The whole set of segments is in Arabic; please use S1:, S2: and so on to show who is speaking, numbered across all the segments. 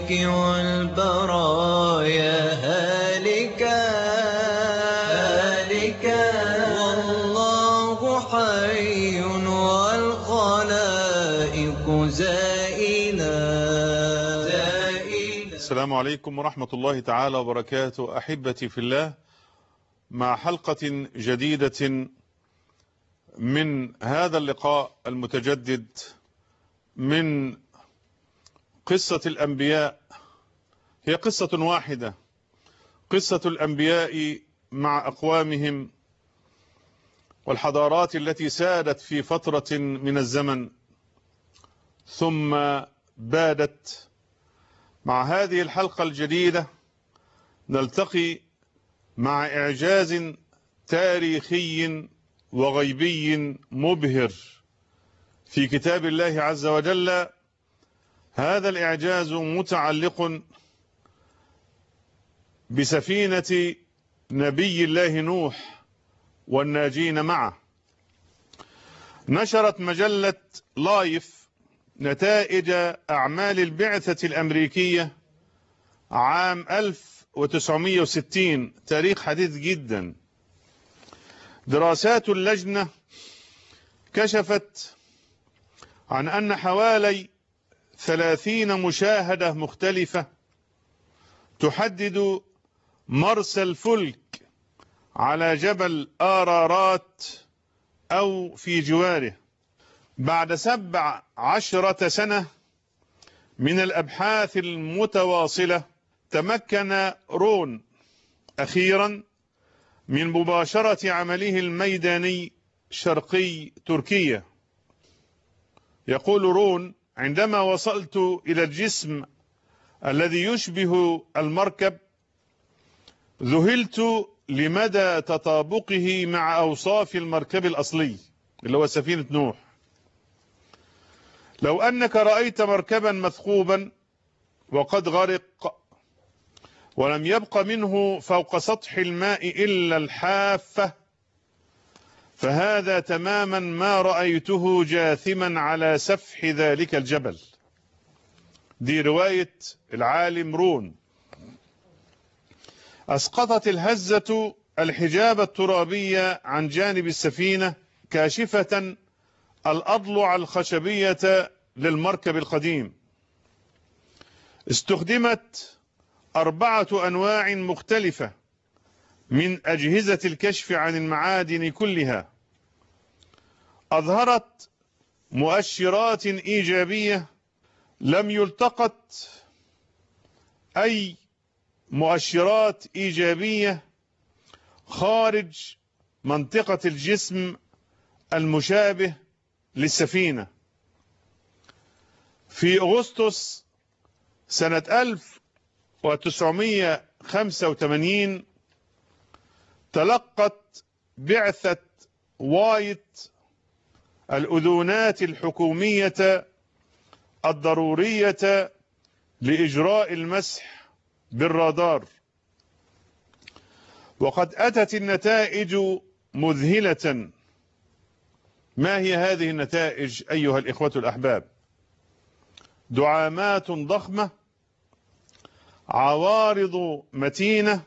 S1: والبرايا هالكا والله حي والخلائق زائلة.
S2: السلام عليكم ورحمة الله تعالى وبركاته. أحبتي في الله، مع حلقة جديدة من هذا اللقاء المتجدد من قصة الأنبياء. هي قصة واحدة، قصة الأنبياء مع أقوامهم والحضارات التي سادت في فترة من الزمن ثم بادت. مع هذه الحلقة الجديدة نلتقي مع إعجاز تاريخي وغيبي مبهر في كتاب الله عز وجل. هذا الإعجاز متعلق بسفينة نبي الله نوح والناجين معه. نشرت مجلة لايف نتائج أعمال البعثة الأمريكية عام 1960، تاريخ حديث جدا. دراسات اللجنة كشفت عن أن حوالي 30 مشاهدة مختلفة تحدد مرسى الفلك على جبل آرارات أو في جواره. بعد 17 سنة من الأبحاث المتواصلة تمكن رون أخيرا من مباشرة عمله الميداني شرقي تركيا. يقول رون: عندما وصلت إلى الجسم الذي يشبه المركب ذهلت لمدى تطابقه مع أوصاف المركب الأصلي اللي هو سفينة نوح. لو أنك رأيت مركبا مثقوبا وقد غرق ولم يبق منه فوق سطح الماء إلا الحافة، فهذا تماما ما رأيته جاثما على سفح ذلك الجبل. دي رواية العالم رون. أسقطت الهزة الحجاب الترابي عن جانب السفينة كاشفة الأضلع الخشبية للمركب القديم. استخدمت 4 أنواع مختلفة من أجهزة الكشف عن المعادن كلها. أظهرت مؤشرات إيجابية لم يلتقط أي مؤشرات إيجابية خارج منطقة الجسم المشابه للسفينة. في أغسطس سنة 1985 تلقت بعثة وايت الأذونات الحكومية الضرورية لإجراء المسح بالرادار، وقد أتت النتائج مذهلة. ما هي هذه النتائج أيها الإخوة الأحباب؟ دعامات ضخمة، عوارض متينة،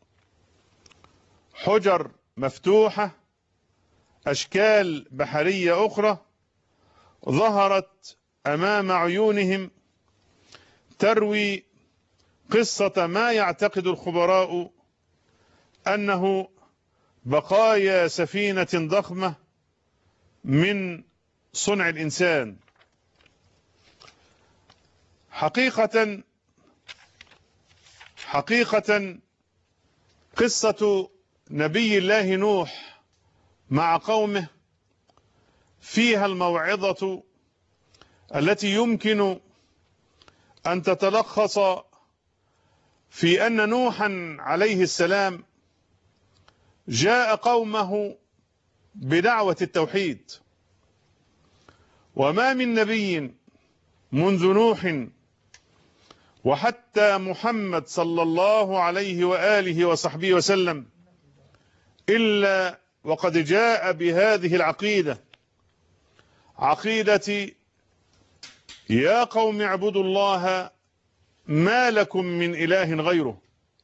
S2: حجر مفتوحة، أشكال بحرية أخرى ظهرت أمام عيونهم تروي قصة ما يعتقد الخبراء أنه بقايا سفينة ضخمة من صنع الإنسان. حقيقة قصة نبي الله نوح مع قومه فيها الموعظة التي يمكن أن تتلخص في أن نوحا عليه السلام جاء قومه بدعوة التوحيد، وما من نبي منذ نوح وحتى محمد صلى الله عليه وآله وصحبه وسلم إلا وقد جاء بهذه العقيدة، عقيدة يا قوم اعبدوا الله ما لكم من إله غيره.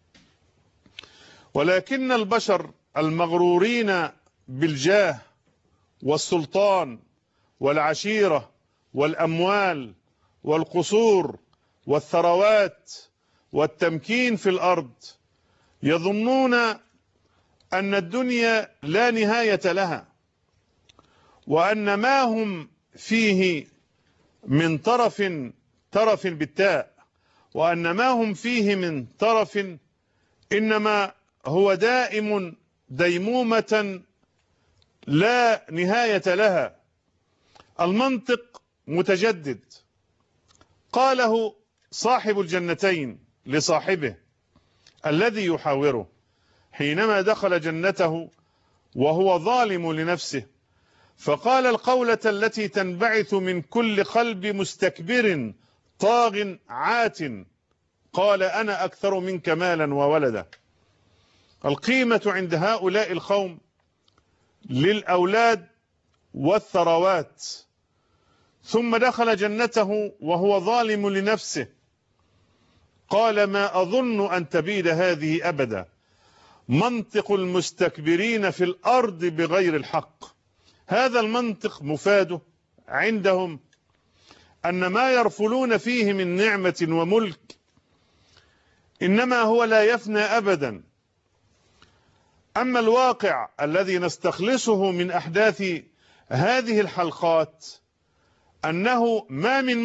S2: ولكن البشر المغرورين بالجاه والسلطان والعشيرة والأموال والقصور والثروات والتمكين في الأرض يظنون أن الدنيا لا نهاية لها، وأن ما هم فيه من ترف بالتاء، وأن ما هم فيه من ترف إنما هو دائم ديمومة لا نهاية لها. المنطق متجدد. قاله صاحب الجنتين لصاحبه الذي يحاوره حينما دخل جنته وهو ظالم لنفسه، فقال القولة التي تنبعث من كل قلب مستكبر طاغ عات، قال أنا أكثر منك مالا وولدا. القيمة عند هؤلاء القوم للأولاد والثروات، ثم دخل جنته وهو ظالم لنفسه، قال ما أظن أن تبيد هذه أبدا. منطق المستكبرين في الأرض بغير الحق. هذا المنطق مفاده عندهم أن ما يرفلون فيه من نعمة وملك إنما هو لا يفنى أبدا. أما الواقع الذي نستخلصه من أحداث هذه الحلقات أنه ما من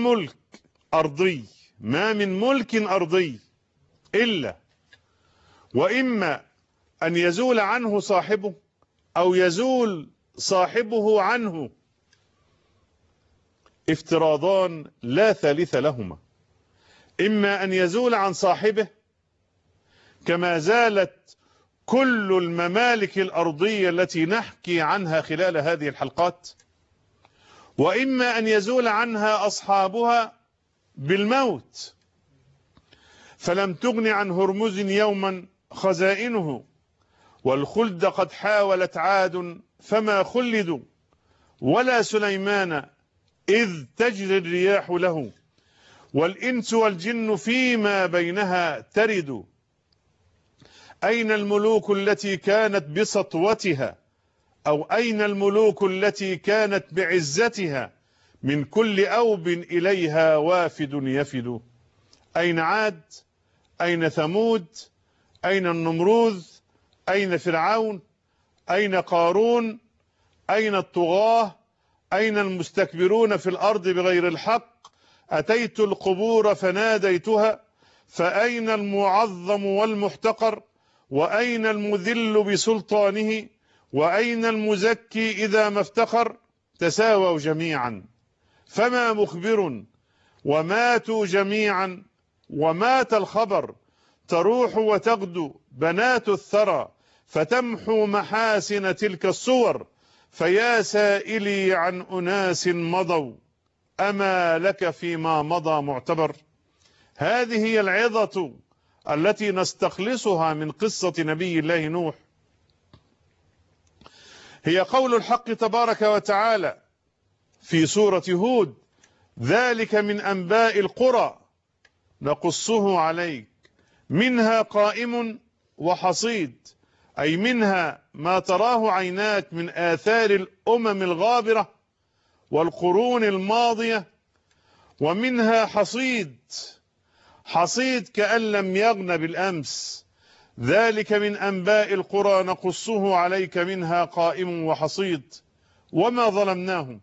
S2: ملك أرضي إلا وإما أن يزول عنه صاحبه أو يزول صاحبه عنه، افتراضان لا ثالث لهما. إما أن يزول عن صاحبه كما زالت كل الممالك الأرضية التي نحكي عنها خلال هذه الحلقات، وإما أن يزول عنها أصحابها بالموت. فلم تغن عن هرمز يوما خزائنه، والخلد قد حاولت عاد فما خلدوا، ولا سليمان إذ تجري الرياح له، والإنس والجن فيما بينها ترد. أين الملوك التي كانت بسطوتها، أو أين الملوك التي كانت بعزتها، من كل أوب إليها وافد يفد. أين عاد؟ أين ثمود؟ أين النمروذ؟ أين فرعون؟ أين قارون؟ أين الطغاة؟ أين المستكبرون في الأرض بغير الحق؟ أتيت القبور فناديتها، فأين المعظم والمحتقر؟ وأين المذل بسلطانه؟ وأين المزكي إذا ما افتخر؟ تساووا جميعا فما مخبر، وماتوا جميعا ومات الخبر. تروح وتغدو بنات الثرى، فتمحو محاسن تلك الصور. فيا سائلي عن أناس مضوا، أما لك فيما مضى معتبر. هذه هي العظة التي نستخلصها من قصة نبي الله نوح. هي قول الحق تبارك وتعالى في سورة هود: ذلك من أنباء القرى نقصه عليك منها قائم وحصيد، أي منها ما تراه عيناك من آثار الأمم الغابرة والقرون الماضية، ومنها حصيد كأن لم يغن بالأمس. ذلك من أنباء القرى نقصه عليك منها قائم وحصيد. وما ظلمناهم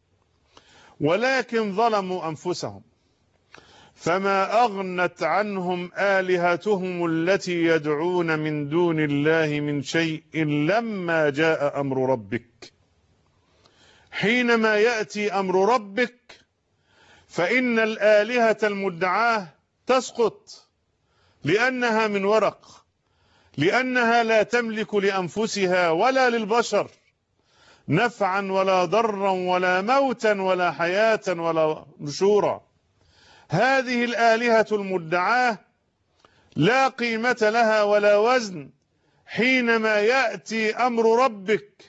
S2: ولكن ظلموا أنفسهم، فما أغنت عنهم آلهتهم التي يدعون من دون الله من شيء لما جاء أمر ربك. حينما يأتي أمر ربك فإن الآلهة المدعاة تسقط، لأنها من ورق، لأنها لا تملك لأنفسها ولا للبشر نفعا ولا ضرا ولا موتا ولا حياة ولا نشورا. هذه الآلهة المدعاة لا قيمة لها ولا وزن حينما يأتي أمر ربك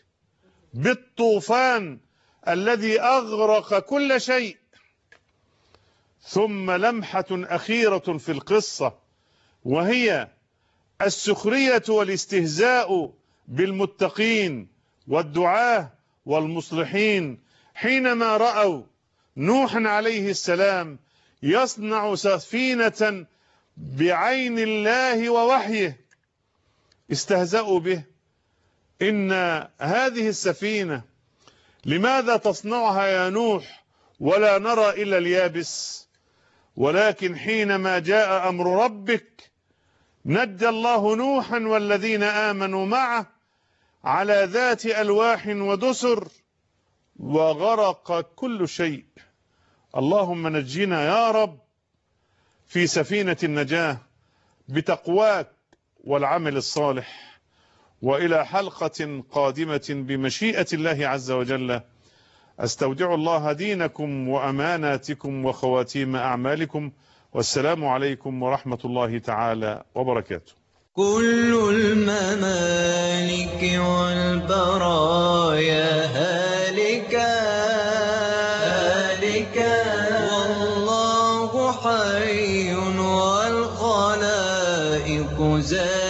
S2: بالطوفان الذي أغرق كل شيء. ثم لمحة أخيرة في القصة، وهي السخرية والاستهزاء بالمتقين والدعاة والمصلحين حينما رأوا نوحا عليه السلام يصنع سفينة بعين الله ووحيه، استهزأوا به. إن هذه السفينة لماذا تصنعها يا نوح ولا نرى إلا اليابس؟ ولكن حينما جاء أمر ربك نجى الله نوحا والذين آمنوا معه على ذات ألواح ودسر وغرق كل شيء. اللهم نجينا يا رب في سفينة النجاة بتقواك والعمل الصالح. وإلى حلقة قادمة بمشيئة الله عز وجل، أستودع الله دينكم وأماناتكم وخواتيم أعمالكم، والسلام عليكم ورحمة الله تعالى وبركاته.
S1: كل الممالك والبرايا هالكا والله حي والخلائق زائرة.